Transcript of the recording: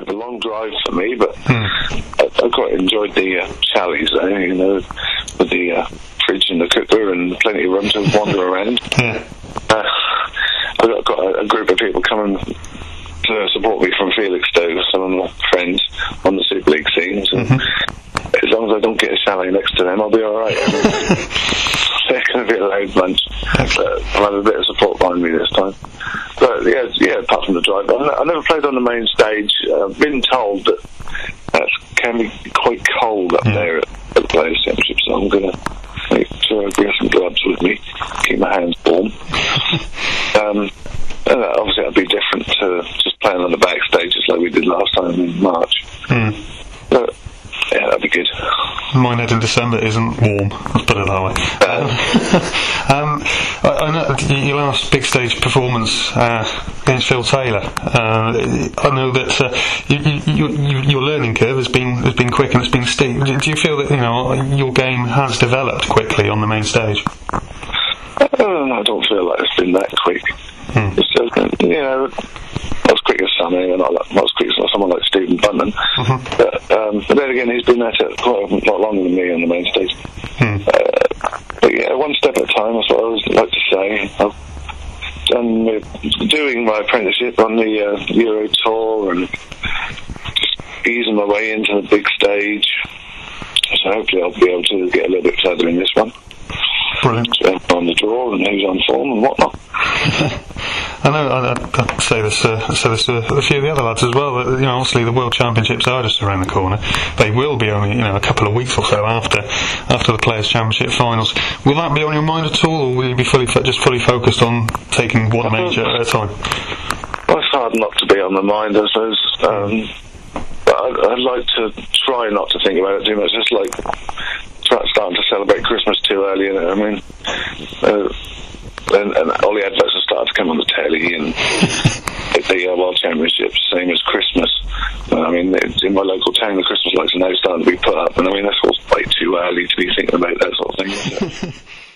a long drive for me, but I quite enjoyed the challies there, you know, with the fridge and the cooker and plenty of room to wander around. I've got a group of people coming to support me from Felixstowe, some of my friends on the Super League scenes, and as long as I don't get a chalet next to them, I'll be alright. They're going to be a loud bunch. I'll have a bit of support behind me this time. But yeah, apart from the drive, I never played on the main stage. I've been told that can be quite cold up there at the Players' Championship, so I'm going to make sure I bring some gloves with me, keep my hands warm. Obviously that'd be different to just playing on the backstage just like we did last time in March. But yeah, that'd be good. Minehead in December isn't warm, let's put it that way. I know your last big stage performance against Phil Taylor. I know that your learning curve has been quick and it's been steep. Do you feel that your game has developed quickly on the main stage? I don't feel like it's been that quick. It's just, not as quick as Sonny, and not as quick as someone like Stephen Bunton. But then again, he's been at it quite a lot longer than me on the main stage. But yeah, one step at a time, that's what I always like to say. I've done doing my apprenticeship on the Euro Tour and just easing my way into the big stage. So hopefully I'll be able to get a little bit further in this one. Brilliant. On the draw and who's on form and whatnot. I know. I say this to a few of the other lads as well. That obviously the World Championships are just around the corner. They will be only a couple of weeks or so after the Players' Championship finals. Will that be on your mind at all, or will you be fully focused on taking one major at a time? Well, it's hard not to be on the mind, I suppose. But I'd like to try not to think about it too much. Just like starting to celebrate Christmas too early, I mean, and all the adverts have started to come on the telly, and the World Championships, same as Christmas. I mean, in my local town, the Christmas lights are now starting to be put up, and I mean, that's all way too early to be thinking about that sort of thing.